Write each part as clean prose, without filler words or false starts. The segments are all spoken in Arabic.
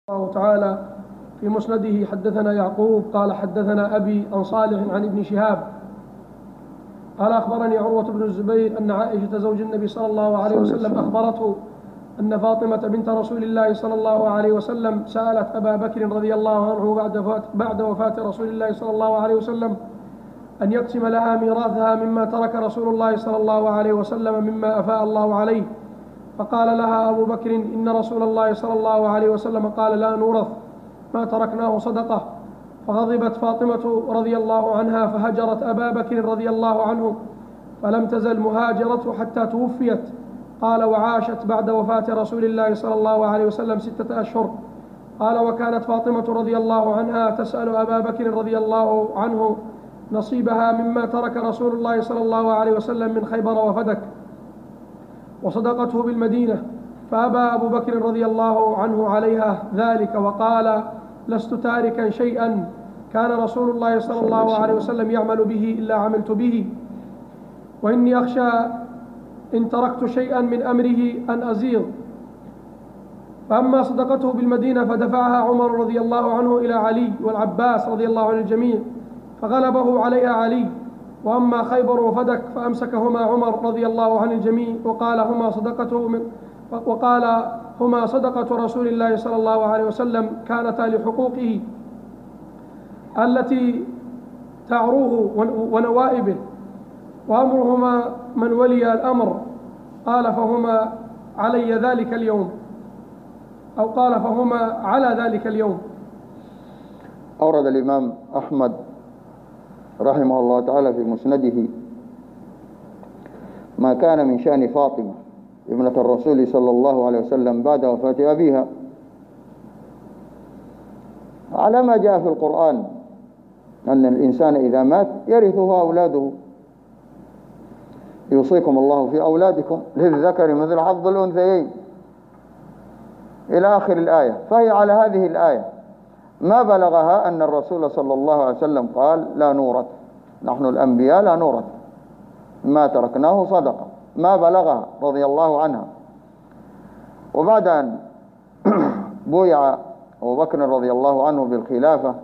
الله تعالى في مسنده حدثنا يعقوب قال حدثنا أبي عن صالح عن ابن شهاب قال أخبرني عروة بن الزبير أن عائشة زوج النبي صلى الله عليه وسلم أخبرته أن فاطمة بنت رسول الله صلى الله عليه وسلم سألت أبا بكر رضي الله عنه بعد وفاة رسول الله صلى الله عليه وسلم أن يقسم لها ميراثها مما ترك رسول الله صلى الله عليه وسلم مما أفاء الله عليه، فقال لها أبو بكر إن رسول الله صلى الله عليه وسلم قال لا نورث ما تركناه صدقة، فغضبت فاطمة رضي الله عنها فهجرت أبا بكر رضي الله عنه فلم تزل مهاجرته حتى توفيت. قال وعاشت بعد وفاة رسول الله صلى الله عليه وسلم 6 أشهر. قال وكانت فاطمة رضي الله عنها تسأل أبا بكر رضي الله عنه نصيبها مما ترك رسول الله صلى الله عليه وسلم من خيبر وفدك وصدقته بالمدينة، فأبى أبو بكر رضي الله عنه عليها ذلك وقال لست تاركا شيئا كان رسول الله صلى الله عليه وسلم يعمل به إلا عملت به، وإني أخشى إن تركت شيئا من أمره أن أزيغ. فأما صدقته بالمدينة فدفعها عمر رضي الله عنه إلى علي والعباس رضي الله عن الجميع فغلبه عليها علي، وأما خيبر وفدك فأمسكهما عمر رضي الله عن الجميع وقال هما صدقة رسول الله صلى الله عليه وسلم كانتا لحقوقه التي تعروه ونوائبه، وأمرهما من ولي الأمر. قال فهما علي ذلك اليوم، أو قال فهما على ذلك اليوم. أورد الإمام أحمد رحمه الله تعالى في مسنده ما كان من شأن فاطمة ابنة الرسول صلى الله عليه وسلم بعد وفاة أبيها على ما جاء في القرآن أن الإنسان إذا مات يرثه أولاده، يوصيكم الله في أولادكم للذكر مثل حظ الأنثيين إلى آخر الآية. فهي على هذه الآية، ما بلغها أن الرسول صلى الله عليه وسلم قال لا نورث، نحن الأنبياء لا نورث، ما تركناه صدقة، ما بلغها رضي الله عنها. وبعد أن بويع أبو بكر رضي الله عنه بالخلافة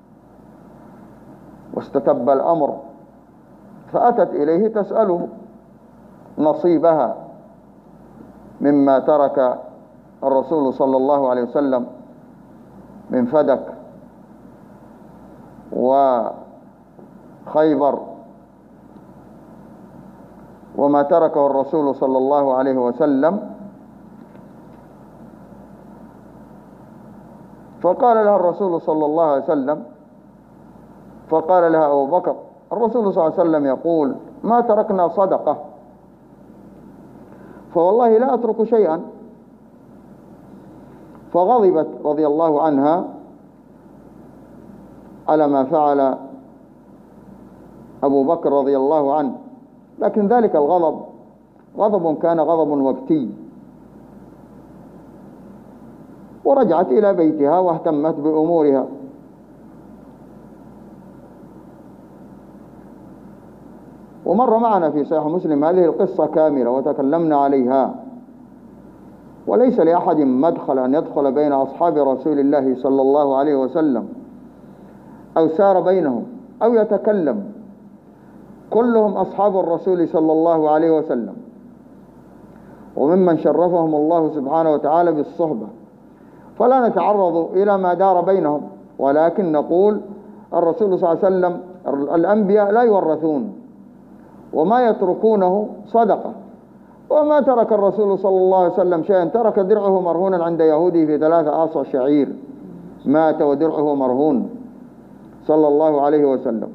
واستتب الأمر، فأتت إليه تسأله نصيبها مما ترك الرسول صلى الله عليه وسلم من فدك وخيبر وما تركه الرسول صلى الله عليه وسلم. فقال لها الرسول صلى الله عليه وسلم، فقال لها أبو بكر الرسول صلى الله عليه وسلم يقول ما تركنا صدقة، فوالله لا أترك شيئا. فغضبت رضي الله عنها على ما فعل أبو بكر رضي الله عنه، لكن ذلك الغضب غضب كان غضب وقتي، ورجعت إلى بيتها واهتمت بأمورها. ومر معنا في صحيح مسلم هذه القصة كاملة وتكلمنا عليها، وليس لأحد مدخل أن يدخل بين أصحاب رسول الله صلى الله عليه وسلم أو سار بينهم أو يتكلم، كلهم أصحاب الرسول صلى الله عليه وسلم، وممن شرفهم الله سبحانه وتعالى بالصحبة. فلا نتعرض إلى ما دار بينهم، ولكن نقول الرسول صلى الله عليه وسلم الأنبياء لا يورثون، وما يتركونه صدقة. وما ترك الرسول صلى الله عليه وسلم شيئا، ترك درعه مرهونا عند يهودي في 3 آصع شعير، مات ودرعه مرهون صلى الله عليه وسلم.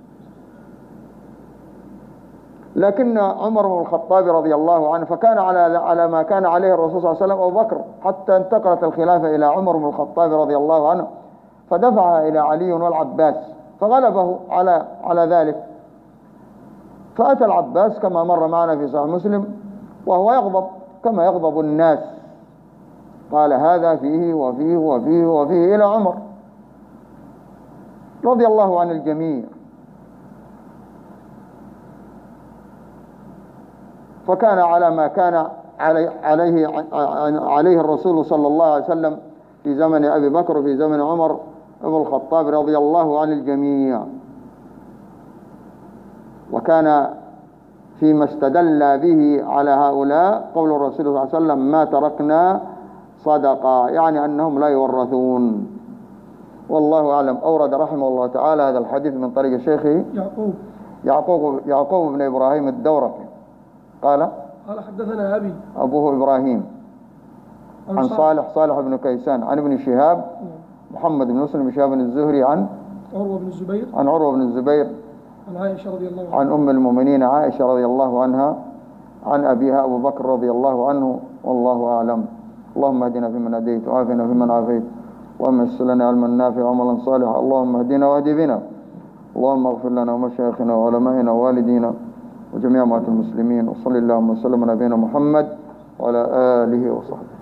لكن عمر بن الخطاب رضي الله عنه فكان على ما كان عليه الرسول صلى الله عليه وسلم أبو بكر، حتى انتقلت الخلافة إلى عمر بن الخطاب رضي الله عنه، فدفعها إلى علي والعباس فغلبه على ذلك. فأتى العباس كما مر معنا في صحيح مسلم وهو يغضب كما يغضب الناس، قال هذا فيه وفيه وفيه وفيه إلى عمر رضي الله عن الجميع. فكان على ما كان عليه الرسول صلى الله عليه وسلم في زمن أبي بكر وفي زمن عمر بن الخطاب رضي الله عن الجميع. وكان فيما استدل به على هؤلاء قول الرسول صلى الله عليه وسلم: ما تركنا صدقة، يعني أنهم لا يورثون. والله أعلم. أورد رحمه الله تعالى هذا الحديث من طريق شيخه يعقوب بن إبراهيم الدورقي قال حدثنا أبي أبوه إبراهيم عن صالح بن كيسان عن ابن شهاب محمد بن مسلم بن شهاب الزهري عن عروة بن الزبير عن عائشة رضي الله عنها عن أم المؤمنين عائشة رضي الله عنها عن أبيها أبو بكر رضي الله عنه. والله أعلم. اللهم اهدنا فيمن هديت وعافنا فيمن عافيت وامس لنا علما نافعا وعملا صالحا. اللهم اهدنا واهد بنا. اللهم اغفر لنا ومشايخنا وعلمائنا ووالدينا وجميع موتى المسلمين. وصلى اللهم وسلم على نبينا محمد وعلى آله وصحبه.